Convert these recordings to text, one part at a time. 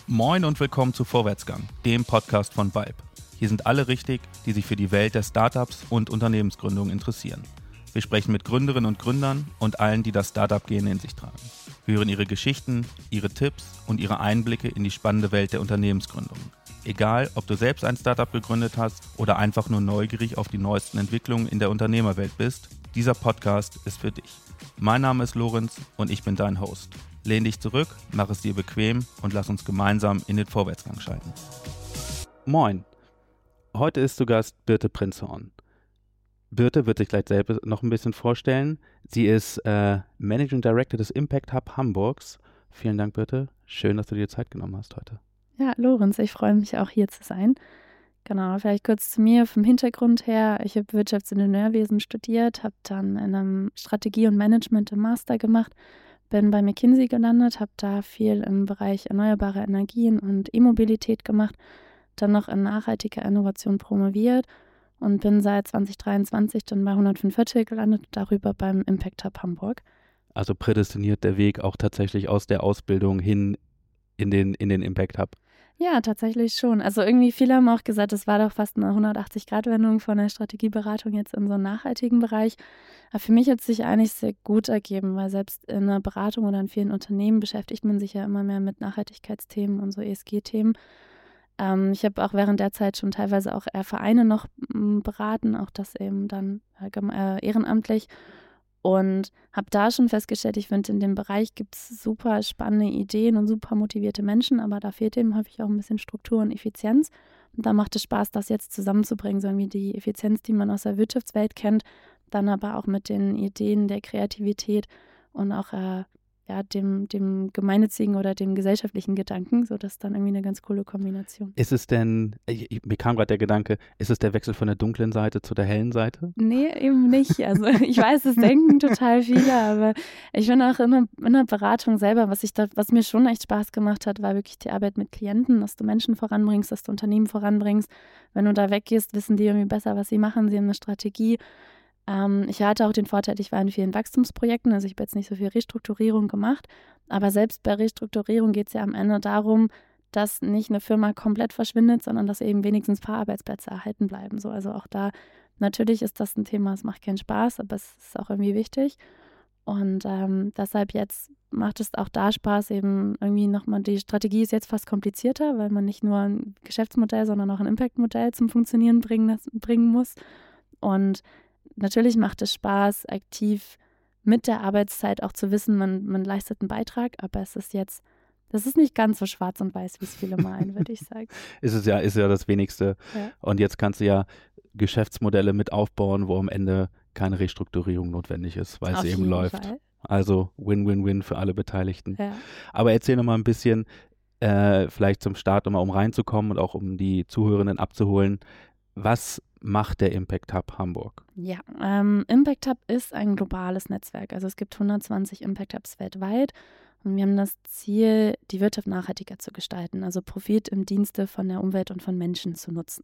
Moin und willkommen zu Vorwärtsgang, dem Podcast von Vibe. Hier sind alle richtig, die sich für die Welt der Startups und Unternehmensgründung interessieren. Wir sprechen mit Gründerinnen und Gründern und allen, die das Startup-Gen in sich tragen. Wir hören ihre Geschichten, ihre Tipps und ihre Einblicke in die spannende Welt der Unternehmensgründung. Egal, ob du selbst ein Startup gegründet hast oder einfach nur neugierig auf die neuesten Entwicklungen in der Unternehmerwelt bist, dieser Podcast ist für dich. Mein Name ist Lorenz und ich bin dein Host. Lehn dich zurück, mach es dir bequem und lass uns gemeinsam in den Vorwärtsgang schalten. Moin, heute ist zu Gast Birte Prinzhorn. Birte wird sich gleich selbst noch ein bisschen vorstellen. Sie ist Managing Director des Impact Hub Hamburgs. Vielen Dank, Birte. Schön, dass du dir Zeit genommen hast heute. Ja, Lorenz, ich freue mich auch hier zu sein. Genau, vielleicht kurz zu mir vom Hintergrund her. Ich habe Wirtschaftsingenieurwesen studiert, habe dann in einem Strategie und Management im Master gemacht, bin bei McKinsey gelandet, habe da viel im Bereich erneuerbare Energien und E-Mobilität gemacht, dann noch in nachhaltiger Innovation promoviert und bin seit 2023 dann bei 145 gelandet, darüber beim Impact Hub Hamburg. Also prädestiniert der Weg auch tatsächlich aus der Ausbildung hin in den Impact Hub? Ja, tatsächlich schon. Also irgendwie viele haben auch gesagt, es war doch fast eine 180-Grad-Wendung von der Strategieberatung jetzt in so einen nachhaltigen Bereich. Aber für mich hat es sich eigentlich sehr gut ergeben, weil selbst in einer Beratung oder in vielen Unternehmen beschäftigt man sich ja immer mehr mit Nachhaltigkeitsthemen und so ESG-Themen. Ich habe auch während der Zeit schon teilweise auch eher Vereine noch beraten, auch das eben dann ehrenamtlich. Und habe da schon festgestellt, ich finde, in dem Bereich gibt es super spannende Ideen und super motivierte Menschen, aber da fehlt eben häufig auch ein bisschen Struktur und Effizienz. Und da macht es Spaß, das jetzt zusammenzubringen, so wie die Effizienz, die man aus der Wirtschaftswelt kennt, dann aber auch mit den Ideen der Kreativität und auch dem gemeinnützigen oder dem gesellschaftlichen Gedanken, so dass dann irgendwie eine ganz coole Kombination. Ist es denn, mir kam gerade der Gedanke, ist es der Wechsel von der dunklen Seite zu der hellen Seite? Nee, eben nicht. Also ich weiß, es denken total viele, aber ich finde auch in der Beratung selber, was mir schon echt Spaß gemacht hat, war wirklich die Arbeit mit Klienten, dass du Menschen voranbringst, dass du Unternehmen voranbringst. Wenn du da weggehst, wissen die irgendwie besser, was sie machen, sie haben eine Strategie. Ich hatte auch den Vorteil, ich war in vielen Wachstumsprojekten, also ich habe jetzt nicht so viel Restrukturierung gemacht, aber selbst bei Restrukturierung geht es ja am Ende darum, dass nicht eine Firma komplett verschwindet, sondern dass eben wenigstens ein paar Arbeitsplätze erhalten bleiben. So, also auch da, natürlich ist das ein Thema, es macht keinen Spaß, aber es ist auch irgendwie wichtig. Und deshalb jetzt macht es auch da Spaß, eben irgendwie nochmal, die Strategie ist jetzt fast komplizierter, weil man nicht nur ein Geschäftsmodell, sondern auch ein Impact-Modell zum Funktionieren bringen muss. Und natürlich macht es Spaß, aktiv mit der Arbeitszeit auch zu wissen, man leistet einen Beitrag, aber das ist nicht ganz so schwarz und weiß, wie es viele meinen, würde ich sagen. Ist ja das Wenigste. Ja. Und jetzt kannst du ja Geschäftsmodelle mit aufbauen, wo am Ende keine Restrukturierung notwendig ist, weil es eben läuft. Fall. Also Win-Win-Win für alle Beteiligten. Ja. Aber erzähl noch mal ein bisschen, vielleicht zum Start nochmal, um reinzukommen und auch um die Zuhörenden abzuholen. Was macht der Impact Hub Hamburg? Ja, Impact Hub ist ein globales Netzwerk. Also es gibt 120 Impact Hubs weltweit und wir haben das Ziel, die Wirtschaft nachhaltiger zu gestalten, also Profit im Dienste von der Umwelt und von Menschen zu nutzen.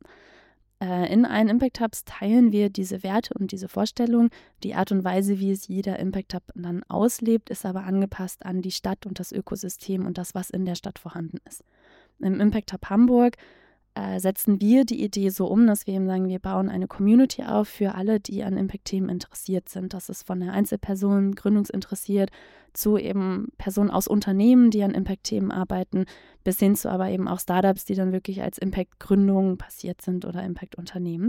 In allen Impact Hubs teilen wir diese Werte und diese Vorstellung. Die Art und Weise, wie es jeder Impact Hub dann auslebt, ist aber angepasst an die Stadt und das Ökosystem und das, was in der Stadt vorhanden ist. Im Impact Hub Hamburg setzen wir die Idee so um, dass wir eben sagen, wir bauen eine Community auf für alle, die an Impact-Themen interessiert sind. Das ist von der Einzelperson gründungsinteressiert zu eben Personen aus Unternehmen, die an Impact-Themen arbeiten, bis hin zu aber eben auch Startups, die dann wirklich als Impact-Gründungen passiert sind oder Impact-Unternehmen.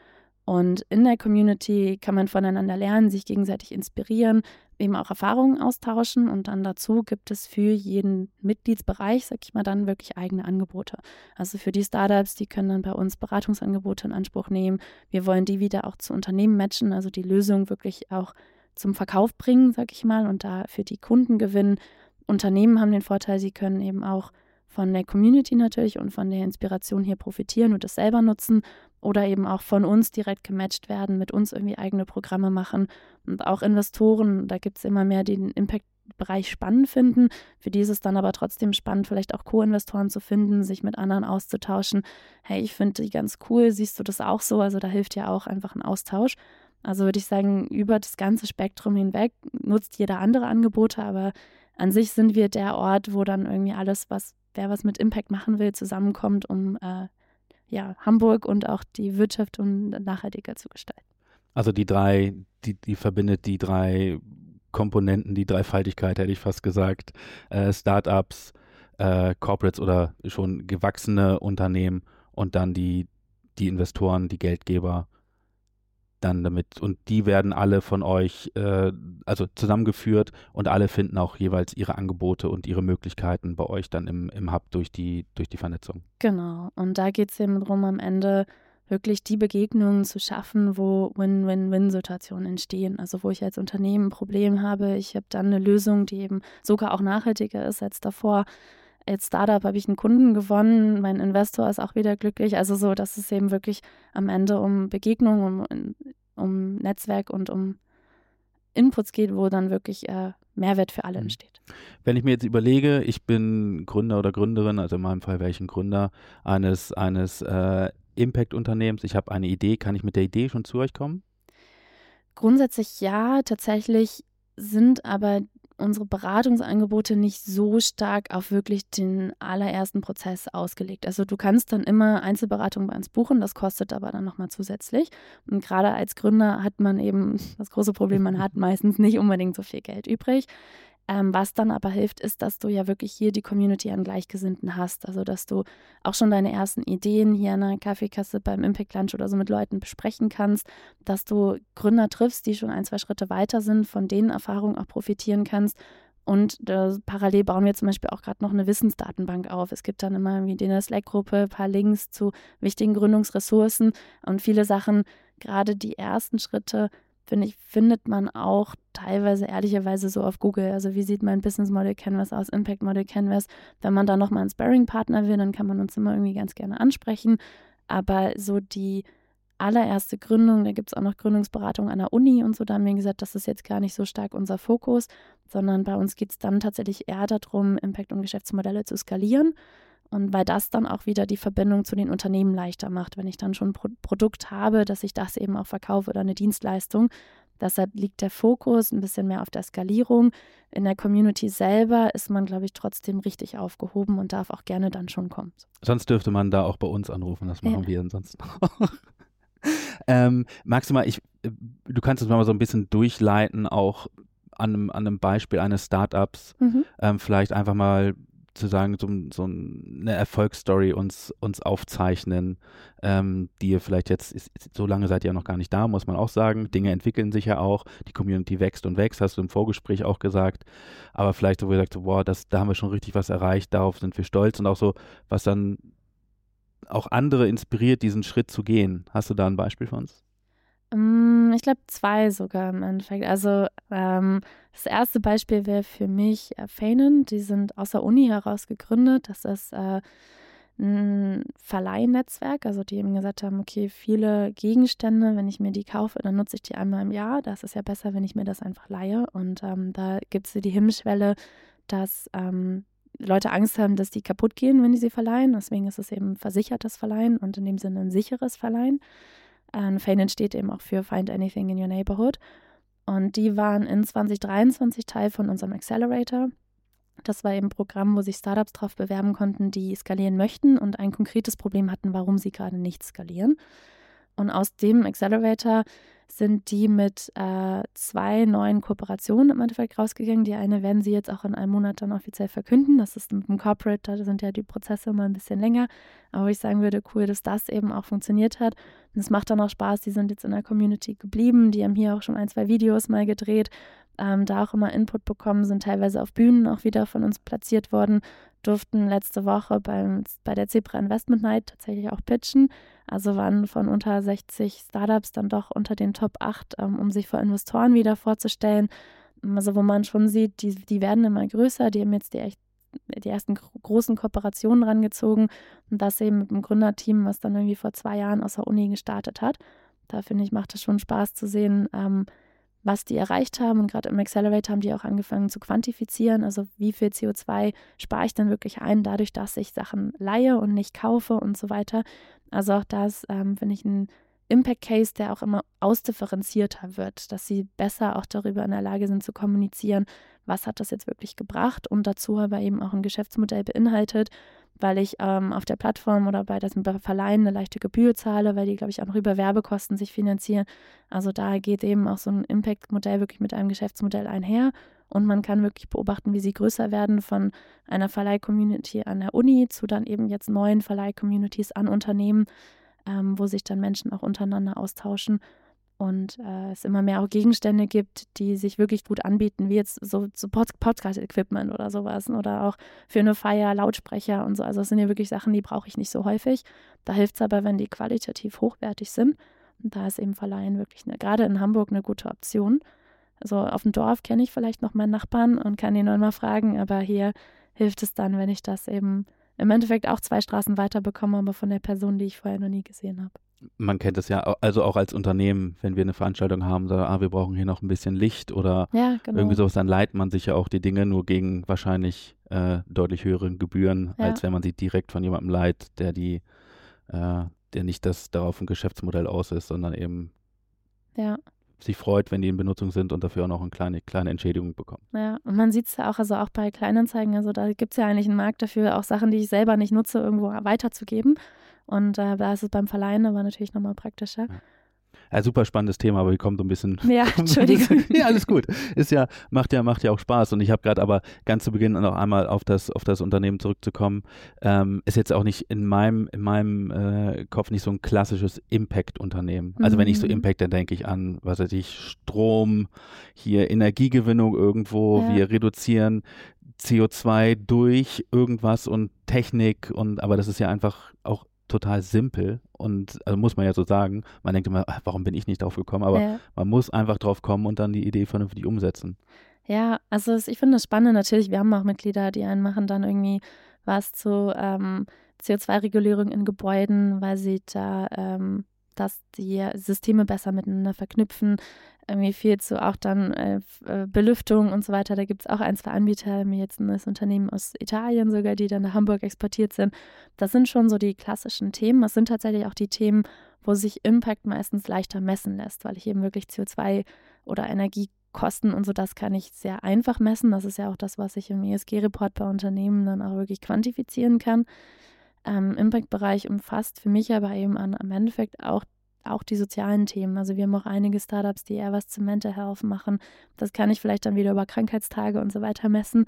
Und in der Community kann man voneinander lernen, sich gegenseitig inspirieren, eben auch Erfahrungen austauschen und dann dazu gibt es für jeden Mitgliedsbereich, sag ich mal, dann wirklich eigene Angebote. Also für die Startups, die können dann bei uns Beratungsangebote in Anspruch nehmen. Wir wollen die wieder auch zu Unternehmen matchen, also die Lösung wirklich auch zum Verkauf bringen, sag ich mal, und da für die Kunden gewinnen. Unternehmen haben den Vorteil, sie können eben auch von der Community natürlich und von der Inspiration hier profitieren und das selber nutzen oder eben auch von uns direkt gematcht werden, mit uns irgendwie eigene Programme machen und auch Investoren, da gibt es immer mehr, die den Impact-Bereich spannend finden. Für die ist es dann aber trotzdem spannend, vielleicht auch Co-Investoren zu finden, sich mit anderen auszutauschen. Hey, ich finde die ganz cool, siehst du das auch so? Also da hilft ja auch einfach ein Austausch. Also würde ich sagen, über das ganze Spektrum hinweg nutzt jeder andere Angebote, aber an sich sind wir der Ort, wo dann irgendwie alles, wer was mit Impact machen will, zusammenkommt, um Hamburg und auch die Wirtschaft und nachhaltiger zu gestalten. Also die verbindet die drei Komponenten, die Dreifaltigkeit, hätte ich fast gesagt. Startups, Corporates oder schon gewachsene Unternehmen und dann die Investoren, die Geldgeber dann damit. Und die werden alle von euch also zusammengeführt und alle finden auch jeweils ihre Angebote und ihre Möglichkeiten bei euch dann im Hub durch die Vernetzung. Genau. Und da geht es eben darum, am Ende wirklich die Begegnungen zu schaffen, wo Win-Win-Win-Situationen entstehen. Also wo ich als Unternehmen ein Problem habe, ich habe dann eine Lösung, die eben sogar auch nachhaltiger ist als davor. Als Startup habe ich einen Kunden gewonnen, mein Investor ist auch wieder glücklich. Also so, dass es eben wirklich am Ende um Begegnungen, um Netzwerk und um Inputs geht, wo dann wirklich Mehrwert für alle entsteht. Wenn ich mir jetzt überlege, ich bin Gründer oder Gründerin, also in meinem Fall wäre ich ein Gründer eines Impact-Unternehmens, ich habe eine Idee, kann ich mit der Idee schon zu euch kommen? Grundsätzlich ja, tatsächlich sind aber unsere Beratungsangebote nicht so stark auf wirklich den allerersten Prozess ausgelegt. Also du kannst dann immer Einzelberatung bei uns buchen, das kostet aber dann nochmal zusätzlich. Und gerade als Gründer hat man eben das große Problem, man hat meistens nicht unbedingt so viel Geld übrig. Was dann aber hilft, ist, dass du ja wirklich hier die Community an Gleichgesinnten hast. Also, dass du auch schon deine ersten Ideen hier an der Kaffeekasse beim Impact Lunch oder so mit Leuten besprechen kannst, dass du Gründer triffst, die schon 1, 2 Schritte weiter sind, von denen Erfahrungen auch profitieren kannst. Und parallel bauen wir zum Beispiel auch gerade noch eine Wissensdatenbank auf. Es gibt dann immer wie in der Slack-Gruppe ein paar Links zu wichtigen Gründungsressourcen und viele Sachen, gerade die ersten Schritte, finde ich, findet man auch teilweise ehrlicherweise so auf Google. Also wie sieht mein Business Model Canvas aus, Impact Model Canvas. Wenn man da nochmal einen Sparring-Partner will, dann kann man uns immer irgendwie ganz gerne ansprechen. Aber so die allererste Gründung, da gibt es auch noch Gründungsberatung an der Uni und so, da haben wir gesagt, das ist jetzt gar nicht so stark unser Fokus, sondern bei uns geht es dann tatsächlich eher darum, Impact- und Geschäftsmodelle zu skalieren. Und weil das dann auch wieder die Verbindung zu den Unternehmen leichter macht, wenn ich dann schon ein Produkt habe, dass ich das eben auch verkaufe oder eine Dienstleistung. Deshalb liegt der Fokus ein bisschen mehr auf der Skalierung. In der Community selber ist man, glaube ich, trotzdem richtig aufgehoben und darf auch gerne dann schon kommen. Sonst dürfte man da auch bei uns anrufen, das machen wir ansonsten auch. Magst du mal, du kannst es mal so ein bisschen durchleiten, auch an einem Beispiel eines Startups, vielleicht einfach mal zu sagen, so eine Erfolgsstory uns aufzeichnen, die ihr vielleicht jetzt, so lange seid ihr ja noch gar nicht da, muss man auch sagen. Dinge entwickeln sich ja auch, die Community wächst und wächst, hast du im Vorgespräch auch gesagt. Aber vielleicht so, wo ihr sagt, boah, da haben wir schon richtig was erreicht, darauf sind wir stolz und auch so, was dann auch andere inspiriert, diesen Schritt zu gehen. Hast du da ein Beispiel für uns? Ich glaube 2 sogar im Endeffekt. Also das erste Beispiel wäre für mich Feinen. Die sind aus der Uni heraus gegründet. Das ist ein Verleihnetzwerk. Also die eben gesagt haben, okay, viele Gegenstände, wenn ich mir die kaufe, dann nutze ich die einmal im Jahr. Das ist ja besser, wenn ich mir das einfach leihe. Und da gibt es die Hemmschwelle, dass Leute Angst haben, dass die kaputt gehen, wenn die sie verleihen. Deswegen ist es eben versichertes Verleihen und in dem Sinne ein sicheres Verleihen. Feinen steht eben auch für Find Anything in Your Neighborhood. Und die waren in 2023 Teil von unserem Accelerator. Das war eben ein Programm, wo sich Startups drauf bewerben konnten, die skalieren möchten und ein konkretes Problem hatten, warum sie gerade nicht skalieren. Und aus dem Accelerator sind die mit 2 neuen Kooperationen im Endeffekt rausgegangen. Die eine werden sie jetzt auch in einem Monat dann offiziell verkünden. Das ist mit dem Corporate, da sind ja die Prozesse immer ein bisschen länger. Aber ich sagen würde, cool, dass das eben auch funktioniert hat. Und es macht dann auch Spaß, die sind jetzt in der Community geblieben. Die haben hier auch schon 1, 2 Videos mal gedreht, da auch immer Input bekommen, sind teilweise auf Bühnen auch wieder von uns platziert worden, durften letzte Woche bei der Zebra Investment Night tatsächlich auch pitchen. Also waren von unter 60 Startups dann doch unter den Top 8, um sich vor Investoren wieder vorzustellen. Also wo man schon sieht, die werden immer größer, die haben jetzt die ersten großen Kooperationen rangezogen und das eben mit dem Gründerteam, was dann irgendwie vor 2 Jahren aus der Uni gestartet hat. Da finde ich, macht es schon Spaß zu sehen, was die erreicht haben. Und gerade im Accelerator haben die auch angefangen zu quantifizieren, also wie viel CO2 spare ich denn wirklich ein, dadurch, dass ich Sachen leihe und nicht kaufe und so weiter. Also auch das finde ich ein Impact Case, der auch immer ausdifferenzierter wird, dass sie besser auch darüber in der Lage sind zu kommunizieren, was hat das jetzt wirklich gebracht und dazu aber eben auch ein Geschäftsmodell beinhaltet, weil ich auf der Plattform oder bei diesem Verleihen eine leichte Gebühr zahle, weil die, glaube ich, auch noch über Werbekosten sich finanzieren. Also da geht eben auch so ein Impact-Modell wirklich mit einem Geschäftsmodell einher und man kann wirklich beobachten, wie sie größer werden von einer Verleih-Community an der Uni zu dann eben jetzt neuen Verleih-Communities an Unternehmen, wo sich dann Menschen auch untereinander austauschen und es immer mehr auch Gegenstände gibt, die sich wirklich gut anbieten, wie jetzt so Podcast-Equipment oder sowas oder auch für eine Feier Lautsprecher und so. Also das sind ja wirklich Sachen, die brauche ich nicht so häufig. Da hilft es aber, wenn die qualitativ hochwertig sind. Und da ist eben Verleihen wirklich gerade in Hamburg eine gute Option. Also auf dem Dorf kenne ich vielleicht noch meinen Nachbarn und kann ihn mal fragen, aber hier hilft es dann, wenn ich das eben im Endeffekt auch 2 Straßen weiter bekomme, aber von der Person, die ich vorher noch nie gesehen habe. Man kennt es ja, also auch als Unternehmen, wenn wir eine Veranstaltung haben, sagen, wir brauchen hier noch ein bisschen Licht oder irgendwie sowas, dann leiht man sich ja auch die Dinge nur gegen wahrscheinlich deutlich höheren Gebühren, als wenn man sie direkt von jemandem leiht, der nicht darauf ein Geschäftsmodell aus ist, sondern eben sich freut, wenn die in Benutzung sind und dafür auch noch eine kleine Entschädigung bekommen. Ja, und man sieht es ja auch, also auch bei Kleinanzeigen, also da gibt es ja eigentlich einen Markt dafür, auch Sachen, die ich selber nicht nutze, irgendwo weiterzugeben. Und da ist es beim Verleihen aber natürlich nochmal praktischer. Ja, super spannendes Thema, aber wir kommen so ein bisschen. Ja, Entschuldigung. Ja, alles gut. Macht ja auch Spaß. Und ich habe gerade aber ganz zu Beginn noch einmal auf das Unternehmen zurückzukommen. Ist jetzt auch nicht in meinem Kopf nicht so ein klassisches Impact-Unternehmen. Also wenn ich so Impact, dann denke ich an, was weiß ich, Strom, hier Energiegewinnung irgendwo, wir reduzieren CO2 durch irgendwas und Technik aber das ist ja einfach auch total simpel und also muss man ja so sagen, man denkt immer, warum bin ich nicht drauf gekommen, aber man muss einfach drauf kommen und dann die Idee vernünftig umsetzen. Ja, also ich finde das spannend natürlich, wir haben auch Mitglieder, die einen machen dann irgendwie was zu CO2-Regulierung in Gebäuden, weil sie da dass die Systeme besser miteinander verknüpfen, irgendwie viel zu auch dann Belüftung und so weiter. Da gibt es auch 2 Anbieter, mir jetzt ein neues Unternehmen aus Italien sogar, die dann nach Hamburg exportiert sind. Das sind schon so die klassischen Themen. Das sind tatsächlich auch die Themen, wo sich Impact meistens leichter messen lässt, weil ich eben wirklich CO2 oder Energiekosten und so, das kann ich sehr einfach messen. Das ist ja auch das, was ich im ESG-Report bei Unternehmen dann auch wirklich quantifizieren kann. Impact-Bereich umfasst für mich aber eben am Endeffekt auch die sozialen Themen. Also wir haben auch einige Startups, die eher was zu Mental Health machen. Das kann ich vielleicht dann wieder über Krankheitstage und so weiter messen.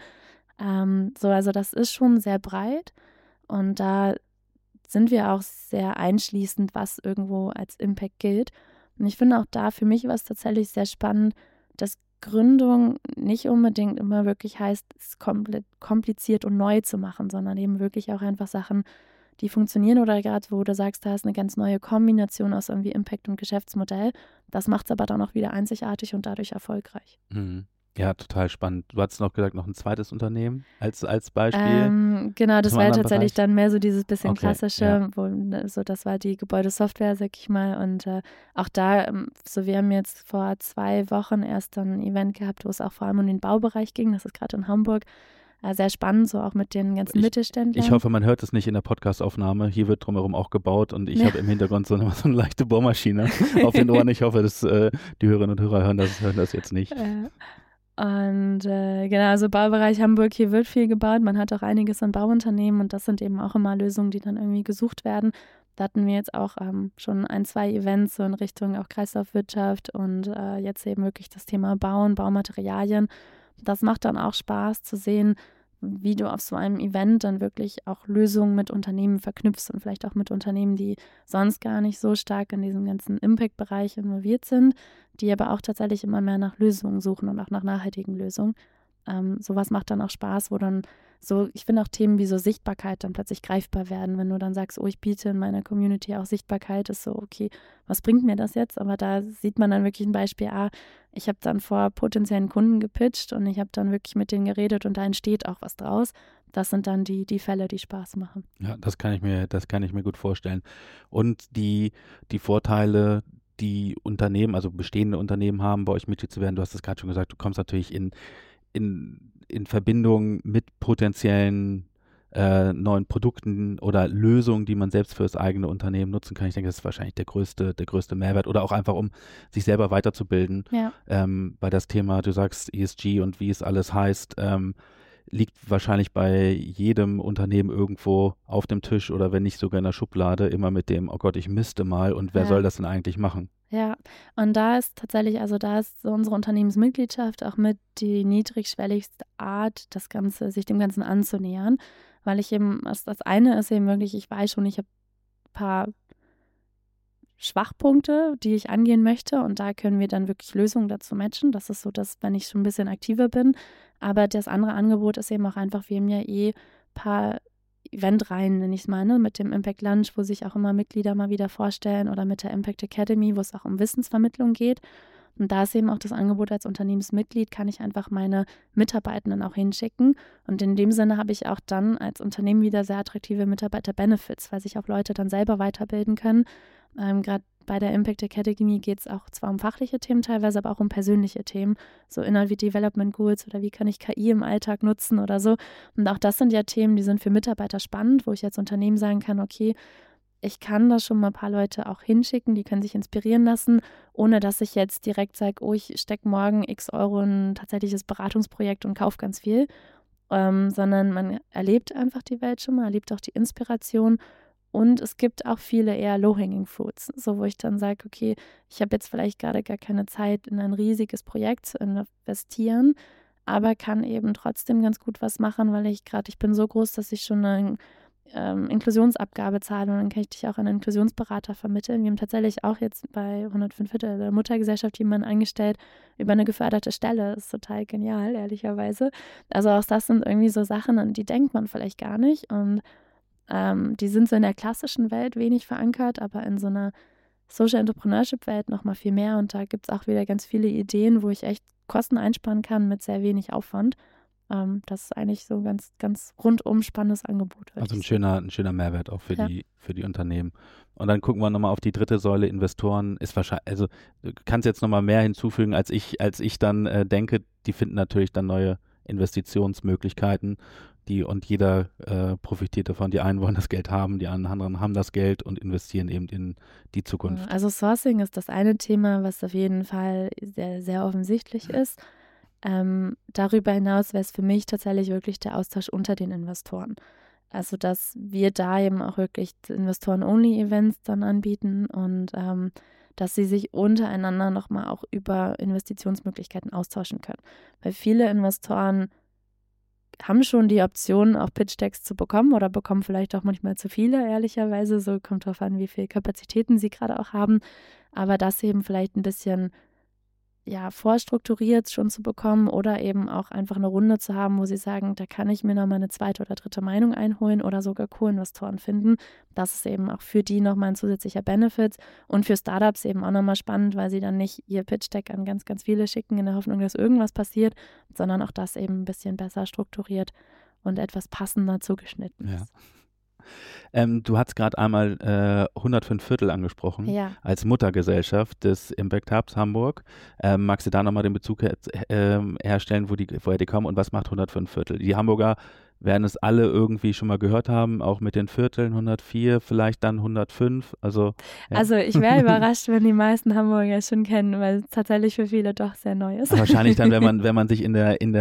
Also das ist schon sehr breit und da sind wir auch sehr einschließend, was irgendwo als Impact gilt. Und ich finde auch da für mich war es tatsächlich sehr spannend, dass Gründung nicht unbedingt immer wirklich heißt, es komplett kompliziert und neu zu machen, sondern eben wirklich auch einfach Sachen, die funktionieren oder gerade, wo du sagst, da ist eine ganz neue Kombination aus irgendwie Impact und Geschäftsmodell. Das macht es aber dann auch wieder einzigartig und dadurch erfolgreich. Mhm. Ja, total spannend. Du hattest noch gesagt, noch ein zweites Unternehmen als Beispiel. Genau, das war ja tatsächlich Bereich? Dann mehr so dieses bisschen klassische, ja. so das war die Gebäudesoftware, sag ich mal. Und auch da, wir haben jetzt vor 2 Wochen erst dann ein Event gehabt, wo es auch vor allem um den Baubereich ging. Das ist gerade in Hamburg. Sehr spannend, so auch mit den ganzen Mittelständlern. Ich hoffe, man hört es nicht in der Podcastaufnahme. Hier wird drumherum auch gebaut und ich habe im Hintergrund so eine leichte Bohrmaschine auf den Ohren. Ich hoffe, dass die Hörerinnen und Hörer hören das jetzt nicht. Und genau, also Baubereich Hamburg, hier wird viel gebaut. Man hat auch einiges an Bauunternehmen und das sind eben auch immer Lösungen, die dann irgendwie gesucht werden. Da hatten wir jetzt auch schon 1, 2 Events so in Richtung auch Kreislaufwirtschaft und jetzt eben wirklich das Thema Bauen, Baumaterialien. Das macht dann auch Spaß zu sehen, wie du auf so einem Event dann wirklich auch Lösungen mit Unternehmen verknüpfst und vielleicht auch mit Unternehmen, die sonst gar nicht so stark in diesem ganzen Impact-Bereich involviert sind, die aber auch tatsächlich immer mehr nach Lösungen suchen und auch nach nachhaltigen Lösungen. Sowas macht dann auch Spaß, wo dann so, ich finde auch Themen wie so Sichtbarkeit dann plötzlich greifbar werden, wenn du dann sagst, oh, ich biete in meiner Community auch Sichtbarkeit, ist so, okay, was bringt mir das jetzt? Aber da sieht man dann wirklich ein Beispiel, ich habe dann vor potenziellen Kunden gepitcht und ich habe dann wirklich mit denen geredet und da entsteht auch was draus. Das sind dann die Fälle, die Spaß machen. Ja, das kann ich mir gut vorstellen. Und die Vorteile, die Unternehmen, also bestehende Unternehmen haben, bei euch Mitglied zu werden, du hast es gerade schon gesagt, du kommst natürlich in Verbindung mit potenziellen neuen Produkten oder Lösungen, die man selbst für das eigene Unternehmen nutzen kann. Ich denke, das ist wahrscheinlich der größte Mehrwert oder auch einfach, um sich selber weiterzubilden. Ja. Bei das Thema, du sagst ESG und wie es alles heißt, liegt wahrscheinlich bei jedem Unternehmen irgendwo auf dem Tisch oder wenn nicht sogar in der Schublade immer mit dem, oh Gott, ich müsste mal und wer soll das denn eigentlich machen? Ja, und da ist tatsächlich, also da ist so unsere Unternehmensmitgliedschaft auch mit die niedrigschwelligste Art, das Ganze, sich dem Ganzen anzunähern, weil ich eben, das eine ist eben wirklich, ich weiß schon, ich habe ein paar Schwachpunkte, die ich angehen möchte und da können wir dann wirklich Lösungen dazu matchen. Das ist so, dass, wenn ich schon ein bisschen aktiver bin, aber das andere Angebot ist eben auch einfach, wir haben ja ein paar Eventreihen, nenne ich es mal, ne? Mit dem Impact Lunch, wo sich auch immer Mitglieder mal wieder vorstellen oder mit der Impact Academy, wo es auch um Wissensvermittlung geht. Und da ist eben auch das Angebot als Unternehmensmitglied, kann ich einfach meine Mitarbeitenden auch hinschicken. Und in dem Sinne habe ich auch dann als Unternehmen wieder sehr attraktive Mitarbeiter-Benefits, weil sich auch Leute dann selber weiterbilden können. Gerade bei der Impact Academy geht es auch zwar um fachliche Themen teilweise, aber auch um persönliche Themen, so Inhalt wie Development Goals oder wie kann ich KI im Alltag nutzen oder so. Und auch das sind ja Themen, die sind für Mitarbeiter spannend, wo ich als Unternehmen sagen kann, okay, ich kann da schon mal ein paar Leute auch hinschicken, die können sich inspirieren lassen, ohne dass ich jetzt direkt sage, oh, ich stecke morgen x Euro in ein tatsächliches Beratungsprojekt und kaufe ganz viel, sondern man erlebt einfach die Welt schon mal, erlebt auch die Inspiration. Und es gibt auch viele eher low-hanging fruits, so wo ich dann sage, okay, ich habe jetzt vielleicht gerade gar keine Zeit, in ein riesiges Projekt zu investieren, aber kann eben trotzdem ganz gut was machen, weil ich bin so groß, dass ich schon eine Inklusionsabgabe zahle und dann kann ich dich auch an einen Inklusionsberater vermitteln. Wir haben tatsächlich auch jetzt bei 105 Viertel der Muttergesellschaft jemanden eingestellt über eine geförderte Stelle. Das ist total genial, ehrlicherweise. Also auch das sind irgendwie so Sachen, an die denkt man vielleicht gar nicht und die sind so in der klassischen Welt wenig verankert, aber in so einer Social Entrepreneurship-Welt nochmal viel mehr. Und da gibt es auch wieder ganz viele Ideen, wo ich echt Kosten einsparen kann mit sehr wenig Aufwand. Das ist eigentlich so ein ganz, ganz rundum spannendes Angebot. Also ein schöner Mehrwert auch für die Unternehmen. Und dann gucken wir nochmal auf die dritte Säule. Investoren ist wahrscheinlich, also du kannst jetzt nochmal mehr hinzufügen, als ich dann denke. Die finden natürlich dann neue Investitionsmöglichkeiten. Und jeder profitiert davon. Die einen wollen das Geld haben, die anderen haben das Geld und investieren eben in die Zukunft. Also Sourcing ist das eine Thema, was auf jeden Fall sehr, sehr offensichtlich ist. Darüber hinaus wäre es für mich tatsächlich wirklich der Austausch unter den Investoren. Also dass wir da eben auch wirklich Investoren-Only-Events dann anbieten und dass sie sich untereinander nochmal auch über Investitionsmöglichkeiten austauschen können. Weil viele Investoren haben schon die Option, auch Pitch-Decks zu bekommen oder bekommen vielleicht auch manchmal zu viele, ehrlicherweise. So kommt drauf an, wie viele Kapazitäten sie gerade auch haben. Aber das eben vielleicht ein bisschen vorstrukturiert schon zu bekommen oder eben auch einfach eine Runde zu haben, wo sie sagen, da kann ich mir nochmal eine zweite oder dritte Meinung einholen oder sogar Co-Investoren finden. Das ist eben auch für die nochmal ein zusätzlicher Benefit und für Startups eben auch nochmal spannend, weil sie dann nicht ihr Pitch-Deck an ganz, ganz viele schicken in der Hoffnung, dass irgendwas passiert, sondern auch das eben ein bisschen besser strukturiert und etwas passender zugeschnitten ist. Du hast gerade einmal 105 Viertel angesprochen, als Muttergesellschaft des Impact Hubs Hamburg. Magst du da nochmal den Bezug herstellen, woher die kommen und was macht 105 Viertel? Die Hamburger werden es alle irgendwie schon mal gehört haben, auch mit den Vierteln 104, vielleicht dann 105. Also ich wäre überrascht, wenn die meisten Hamburger es schon kennen, weil es tatsächlich für viele doch sehr neu ist. Wahrscheinlich dann, wenn man sich in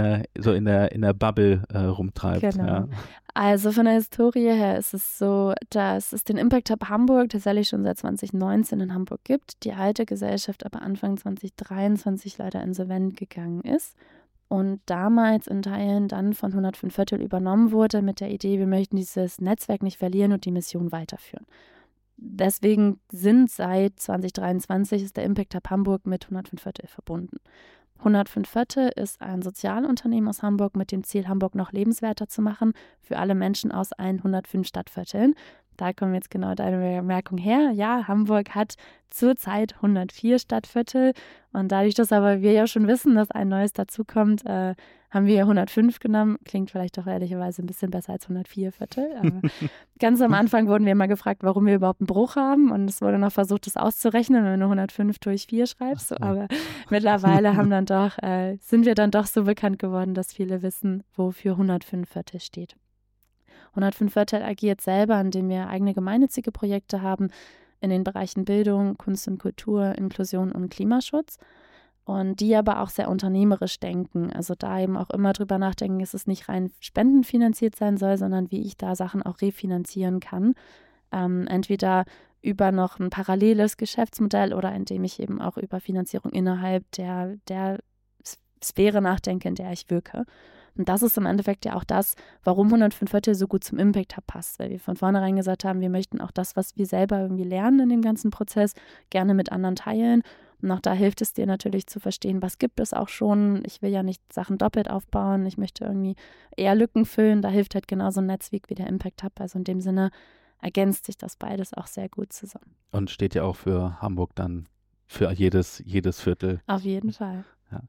der Bubble rumtreibt. Genau. Ja. Also von der Historie her ist es so, dass es den Impact Hub Hamburg tatsächlich schon seit 2019 in Hamburg gibt, die alte Gesellschaft aber Anfang 2023 leider insolvent gegangen ist und damals in Teilen dann von 105 Viertel übernommen wurde mit der Idee, wir möchten dieses Netzwerk nicht verlieren und die Mission weiterführen. Deswegen sind seit 2023 ist der Impact Hub Hamburg mit 105 Viertel verbunden. 105 Viertel ist ein Sozialunternehmen aus Hamburg mit dem Ziel, Hamburg noch lebenswerter zu machen für alle Menschen aus allen 105 Stadtvierteln. Da kommt jetzt genau deine Bemerkung her. Ja, Hamburg hat zurzeit 104 Stadtviertel und dadurch, dass aber wir ja schon wissen, dass ein neues dazukommt, haben wir 105 genommen. Klingt vielleicht doch ehrlicherweise ein bisschen besser als 104 Viertel. Aber ganz am Anfang wurden wir immer gefragt, warum wir überhaupt einen Bruch haben und es wurde noch versucht, das auszurechnen, wenn du 105 durch 4 schreibst. So. Aber mittlerweile sind wir dann doch so bekannt geworden, dass viele wissen, wofür 105 Viertel steht. 105 Viertel agiert selber, indem wir eigene gemeinnützige Projekte haben in den Bereichen Bildung, Kunst und Kultur, Inklusion und Klimaschutz. Und die aber auch sehr unternehmerisch denken. Also da eben auch immer drüber nachdenken, dass es nicht rein spendenfinanziert sein soll, sondern wie ich da Sachen auch refinanzieren kann. Entweder über noch ein paralleles Geschäftsmodell oder indem ich eben auch über Finanzierung innerhalb der Sphäre nachdenke, in der ich wirke. Und das ist im Endeffekt ja auch das, warum 105 Viertel so gut zum Impact Hub passt, weil wir von vornherein gesagt haben, wir möchten auch das, was wir selber irgendwie lernen in dem ganzen Prozess, gerne mit anderen teilen. Und auch da hilft es dir natürlich zu verstehen, was gibt es auch schon. Ich will ja nicht Sachen doppelt aufbauen, ich möchte irgendwie eher Lücken füllen. Da hilft halt genauso ein Netzwerk wie der Impact Hub. Also in dem Sinne ergänzt sich das beides auch sehr gut zusammen. Und steht ja auch für Hamburg dann für jedes Viertel. Auf jeden Fall.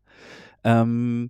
Ja.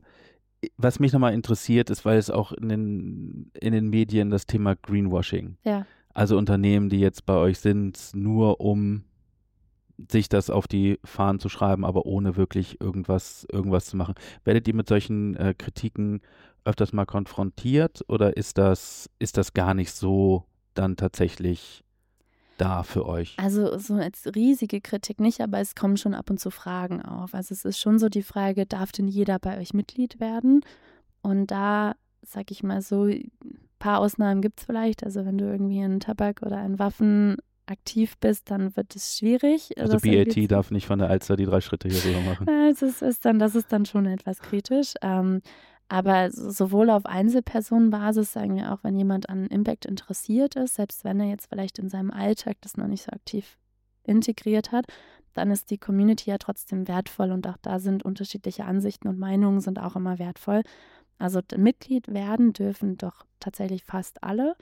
Was mich nochmal interessiert, ist, weil es auch in den Medien das Thema Greenwashing. Ja. Also Unternehmen, die jetzt bei euch sind, nur um sich das auf die Fahnen zu schreiben, aber ohne wirklich irgendwas zu machen. Werdet ihr mit solchen Kritiken öfters mal konfrontiert oder ist das gar nicht so dann tatsächlich da für euch? Also so als riesige Kritik nicht, aber es kommen schon ab und zu Fragen auf. Also es ist schon so die Frage, darf denn jeder bei euch Mitglied werden? Und da, sag ich mal so, ein paar Ausnahmen gibt es vielleicht. Also wenn du irgendwie in Tabak oder in Waffen aktiv bist, dann wird es schwierig. Also BAT darf nicht von der Alster die 3 Schritte hier rüber machen. Das ist dann schon etwas kritisch. Aber sowohl auf Einzelpersonenbasis, sagen wir auch, wenn jemand an Impact interessiert ist, selbst wenn er jetzt vielleicht in seinem Alltag das noch nicht so aktiv integriert hat, dann ist die Community ja trotzdem wertvoll und auch da sind unterschiedliche Ansichten und Meinungen sind auch immer wertvoll. Also Mitglied werden dürfen doch tatsächlich fast alle.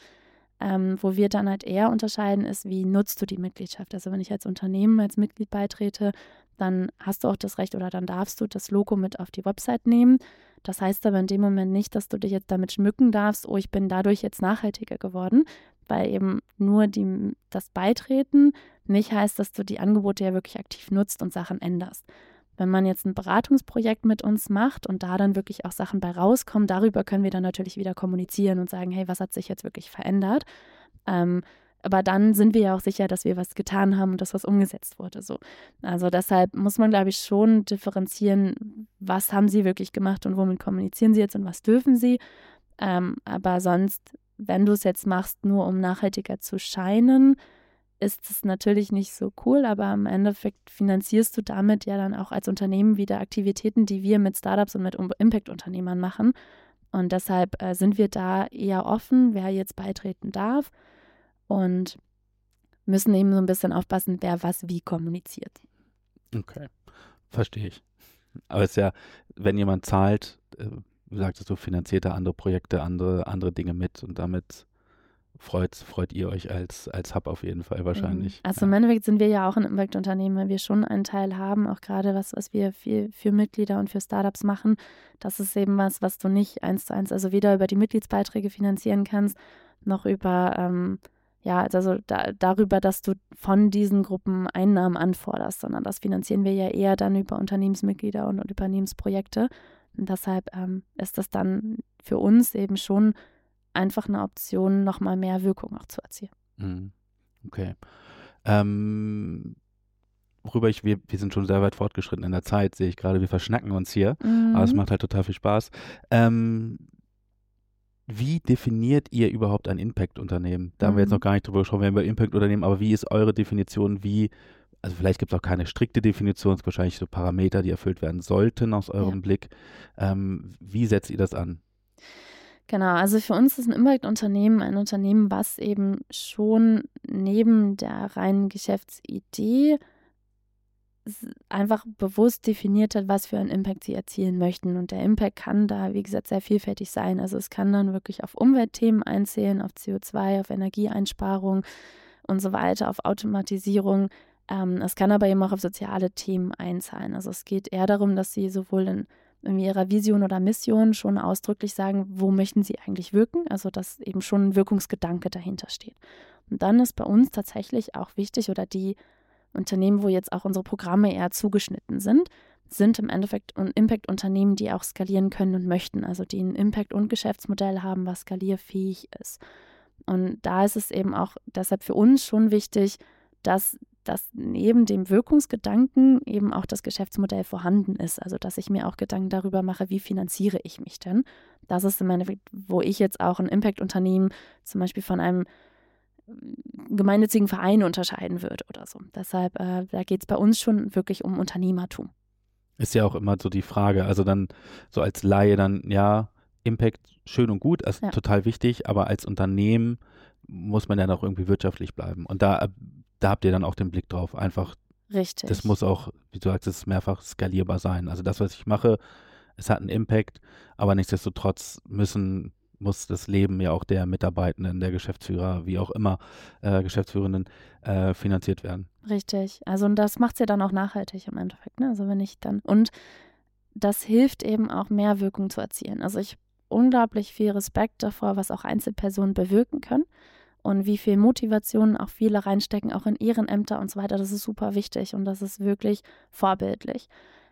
Wo wir dann halt eher unterscheiden, ist, wie nutzt du die Mitgliedschaft? Also wenn ich als Unternehmen als Mitglied beitrete, dann hast du auch das Recht oder dann darfst du das Logo mit auf die Website nehmen. Das heißt aber in dem Moment nicht, dass du dich jetzt damit schmücken darfst, oh, ich bin dadurch jetzt nachhaltiger geworden, weil eben nur das Beitreten nicht heißt, dass du die Angebote ja wirklich aktiv nutzt und Sachen änderst. Wenn man jetzt ein Beratungsprojekt mit uns macht und da dann wirklich auch Sachen bei rauskommen, darüber können wir dann natürlich wieder kommunizieren und sagen, hey, was hat sich jetzt wirklich verändert? Aber dann sind wir ja auch sicher, dass wir was getan haben und dass was umgesetzt wurde. So. Also deshalb muss man, glaube ich, schon differenzieren, was haben sie wirklich gemacht und womit kommunizieren sie jetzt und was dürfen sie. Aber sonst, wenn du es jetzt machst, nur um nachhaltiger zu scheinen, ist es natürlich nicht so cool, aber im Endeffekt finanzierst du damit ja dann auch als Unternehmen wieder Aktivitäten, die wir mit Startups und mit Impact-Unternehmern machen. Und deshalb sind wir da eher offen, wer jetzt beitreten darf und müssen eben so ein bisschen aufpassen, wer was wie kommuniziert. Okay, verstehe ich. Aber es ist ja, wenn jemand zahlt, sagtest du, finanziert er andere Projekte, andere Dinge mit und damit freut ihr euch als Hub auf jeden Fall wahrscheinlich. Also im Endeffekt sind wir ja auch ein Impact-Unternehmen, weil wir schon einen Teil haben, auch gerade was wir viel für Mitglieder und für Startups machen. Das ist eben was du nicht 1:1, also weder über die Mitgliedsbeiträge finanzieren kannst, noch über, darüber, dass du von diesen Gruppen Einnahmen anforderst, sondern das finanzieren wir ja eher dann über Unternehmensmitglieder und Unternehmensprojekte. Und deshalb ist das dann für uns eben schon einfach eine Option, nochmal mehr Wirkung auch zu erzielen. Okay. Wir sind schon sehr weit fortgeschritten in der Zeit, sehe ich gerade, wir verschnacken uns hier, aber es macht halt total viel Spaß. Wie definiert ihr überhaupt ein Impact-Unternehmen? Da haben wir jetzt noch gar nicht drüber gesprochen, wir haben über Impact-Unternehmen, aber wie ist eure Definition, also vielleicht gibt es auch keine strikte Definition, es gibt wahrscheinlich so Parameter, die erfüllt werden sollten aus eurem Blick. Wie setzt ihr das an? Genau, also für uns ist ein Impact-Unternehmen ein Unternehmen, was eben schon neben der reinen Geschäftsidee einfach bewusst definiert hat, was für einen Impact sie erzielen möchten. Und der Impact kann da, wie gesagt, sehr vielfältig sein. Also es kann dann wirklich auf Umweltthemen einzählen, auf CO2, auf Energieeinsparung und so weiter, auf Automatisierung. Es kann aber eben auch auf soziale Themen einzahlen. Also es geht eher darum, dass sie sowohl in ihrer Vision oder Mission schon ausdrücklich sagen, wo möchten sie eigentlich wirken, also dass eben schon ein Wirkungsgedanke dahinter steht. Und dann ist bei uns tatsächlich auch wichtig, oder die Unternehmen, wo jetzt auch unsere Programme eher zugeschnitten sind im Endeffekt Impact-Unternehmen, die auch skalieren können und möchten, also die ein Impact- und Geschäftsmodell haben, was skalierfähig ist. Und da ist es eben auch deshalb für uns schon wichtig, dass neben dem Wirkungsgedanken eben auch das Geschäftsmodell vorhanden ist. Also dass ich mir auch Gedanken darüber mache, wie finanziere ich mich denn? Das ist im Endeffekt, wo ich jetzt auch ein Impact-Unternehmen zum Beispiel von einem gemeinnützigen Verein unterscheiden würde oder so. Deshalb, da geht es bei uns schon wirklich um Unternehmertum. Ist ja auch immer so die Frage, also dann so als Laie dann, ja, Impact schön und gut, ist total wichtig, aber als Unternehmen muss man ja noch irgendwie wirtschaftlich bleiben. Und da habt ihr dann auch den Blick drauf. Einfach, richtig. Das muss auch, wie du sagst, es ist mehrfach skalierbar sein. Also das, was ich mache, es hat einen Impact, aber nichtsdestotrotz muss das Leben ja auch der Mitarbeitenden, der Geschäftsführer, wie auch immer, Geschäftsführenden finanziert werden. Richtig. Also und das macht es ja dann auch nachhaltig im Endeffekt. Ne? Also wenn ich dann, und das hilft eben auch mehr Wirkung zu erzielen. Also ich habe unglaublich viel Respekt davor, was auch Einzelpersonen bewirken können und wie viel Motivation auch viele reinstecken, auch in Ehrenämter und so weiter. Das ist super wichtig und das ist wirklich vorbildlich.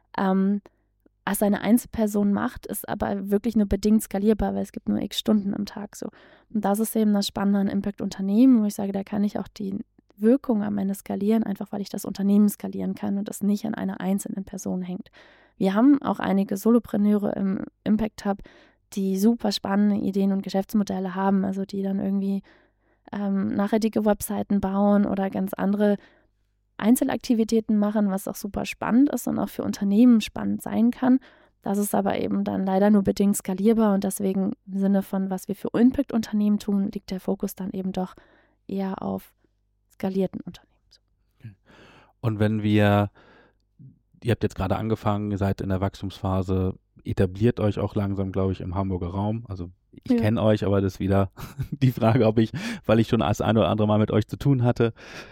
Was eine Einzelperson macht, ist aber wirklich nur bedingt skalierbar, weil es gibt nur x Stunden am Tag so. Und das ist eben das Spannende an Impact-Unternehmen, wo ich sage, da kann ich auch die Wirkung am Ende skalieren, einfach weil ich das Unternehmen skalieren kann und das nicht an einer einzelnen Person hängt. Wir haben auch einige Solopreneure im Impact Hub, die super spannende Ideen und Geschäftsmodelle haben, also die dann irgendwie nachhaltige Webseiten bauen oder ganz andere Einzelaktivitäten machen, was auch super spannend ist und auch für Unternehmen spannend sein kann. Das ist aber eben dann leider nur bedingt skalierbar und deswegen im Sinne von, was wir für Impact-Unternehmen tun, liegt der Fokus dann eben doch eher auf skalierten Unternehmen. Und wenn ihr habt jetzt gerade angefangen, ihr seid in der Wachstumsphase, etabliert euch auch langsam, glaube ich, im Hamburger Raum. Also ich kenne euch, aber das ist wieder die Frage, weil ich schon das eine oder andere Mal mit euch zu tun hatte.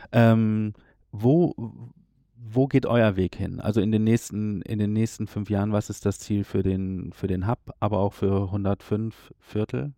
Wo geht euer Weg hin? Also in den nächsten 5 Jahren, was ist das Ziel für den Hub, aber auch für 105 Viertel?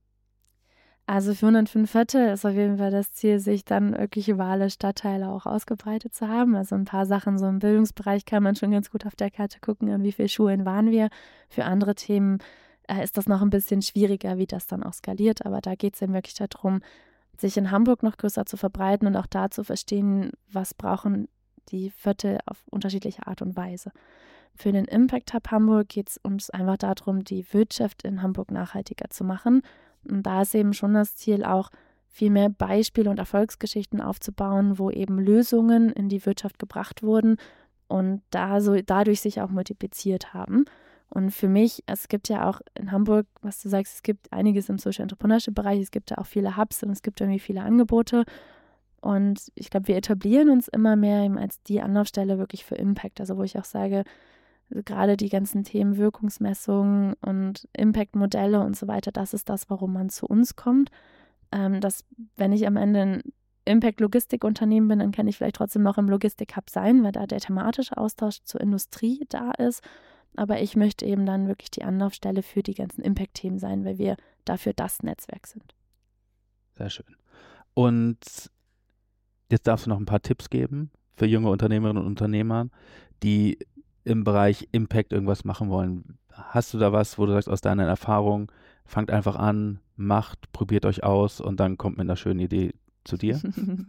Also für 105 Viertel ist auf jeden Fall das Ziel, sich dann wirklich über alle Stadtteile auch ausgebreitet zu haben. Also ein paar Sachen so im Bildungsbereich kann man schon ganz gut auf der Karte gucken, an wie vielen Schulen waren wir. Für andere Themen ist das noch ein bisschen schwieriger, wie das dann auch skaliert. Aber da geht es eben wirklich darum, sich in Hamburg noch größer zu verbreiten und auch da zu verstehen, was brauchen die Viertel auf unterschiedliche Art und Weise. Für den Impact Hub Hamburg geht es uns einfach darum, die Wirtschaft in Hamburg nachhaltiger zu machen. Und da ist eben schon das Ziel, auch viel mehr Beispiele und Erfolgsgeschichten aufzubauen, wo eben Lösungen in die Wirtschaft gebracht wurden und dadurch sich auch multipliziert haben. Und für mich, es gibt ja auch in Hamburg, was du sagst, es gibt einiges im Social Entrepreneurship Bereich, es gibt ja auch viele Hubs und es gibt irgendwie viele Angebote. Und ich glaube, wir etablieren uns immer mehr eben als die Anlaufstelle wirklich für Impact. Also wo ich auch sage, also gerade die ganzen Themen Wirkungsmessungen und Impact-Modelle und so weiter, das ist das, warum man zu uns kommt. Dass, wenn ich am Ende ein Impact-Logistik-Unternehmen bin, dann kann ich vielleicht trotzdem noch im Logistik-Hub sein, weil da der thematische Austausch zur Industrie da ist. Aber ich möchte eben dann wirklich die Anlaufstelle für die ganzen Impact-Themen sein, weil wir dafür das Netzwerk sind. Sehr schön. Und jetzt darfst du noch ein paar Tipps geben für junge Unternehmerinnen und Unternehmer, die im Bereich Impact irgendwas machen wollen. Hast du da was, wo du sagst, aus deiner Erfahrung, fangt einfach an, macht, probiert euch aus und dann kommt mit einer schönen Idee zu dir?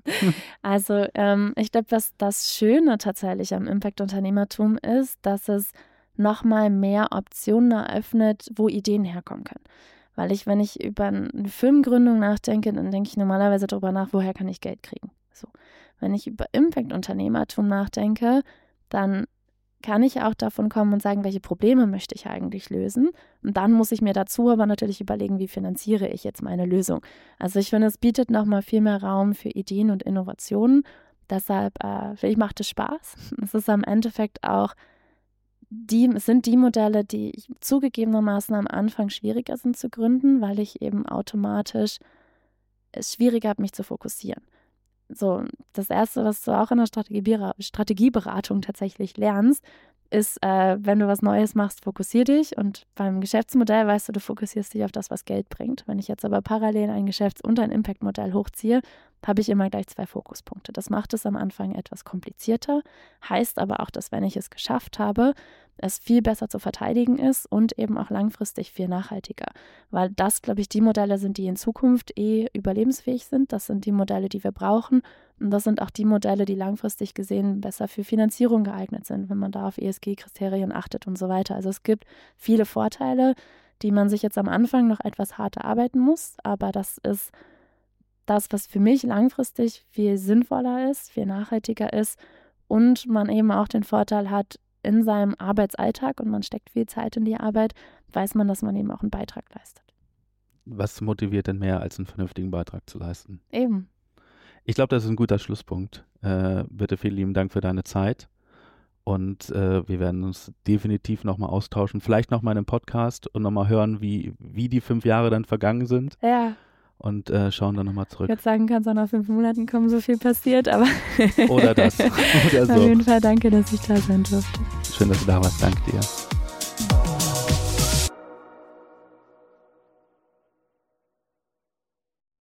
Also ich glaube, was das Schöne tatsächlich am Impact-Unternehmertum ist, dass es nochmal mehr Optionen eröffnet, wo Ideen herkommen können. Weil wenn ich über eine Firmengründung nachdenke, dann denke ich normalerweise darüber nach, woher kann ich Geld kriegen. So. Wenn ich über Impact-Unternehmertum nachdenke, dann kann ich auch davon kommen und sagen, welche Probleme möchte ich eigentlich lösen. Und dann muss ich mir dazu aber natürlich überlegen, wie finanziere ich jetzt meine Lösung. Also ich finde, es bietet nochmal viel mehr Raum für Ideen und Innovationen. Deshalb, vielleicht macht es Spaß. Es ist am Endeffekt auch es sind die Modelle, die zugegebenermaßen am Anfang schwieriger sind zu gründen, weil ich eben automatisch es schwieriger habe, mich zu fokussieren. So, das Erste, was du auch in der Strategieberatung tatsächlich lernst, ist, wenn du was Neues machst, fokussier dich. Und beim Geschäftsmodell weißt du, du fokussierst dich auf das, was Geld bringt. Wenn ich jetzt aber parallel ein Geschäfts- und ein Impact-Modell hochziehe, habe ich immer gleich 2 Fokuspunkte. Das macht es am Anfang etwas komplizierter, heißt aber auch, dass wenn ich es geschafft habe, es viel besser zu verteidigen ist und eben auch langfristig viel nachhaltiger. Weil das, glaube ich, die Modelle sind, die in Zukunft überlebensfähig sind. Das sind die Modelle, die wir brauchen. Und das sind auch die Modelle, die langfristig gesehen besser für Finanzierung geeignet sind, wenn man da auf ESG-Kriterien achtet und so weiter. Also es gibt viele Vorteile, die man sich jetzt am Anfang noch etwas hart erarbeiten muss. Aber das ist das, was für mich langfristig viel sinnvoller ist, viel nachhaltiger ist und man eben auch den Vorteil hat, in seinem Arbeitsalltag und man steckt viel Zeit in die Arbeit, weiß man, dass man eben auch einen Beitrag leistet. Was motiviert denn mehr, als einen vernünftigen Beitrag zu leisten? Eben. Ich glaube, das ist ein guter Schlusspunkt. Bitte vielen lieben Dank für deine Zeit und wir werden uns definitiv nochmal austauschen, vielleicht nochmal in einem Podcast und nochmal hören, wie die 5 Jahre dann vergangen sind. Ja. Und schauen dann nochmal zurück. Ich würde sagen, kann es auch nach 5 Monaten kommen, so viel passiert, aber Oder das. Oder so. Auf jeden Fall danke, dass ich da sein durfte. Schön, dass du da warst. Danke dir.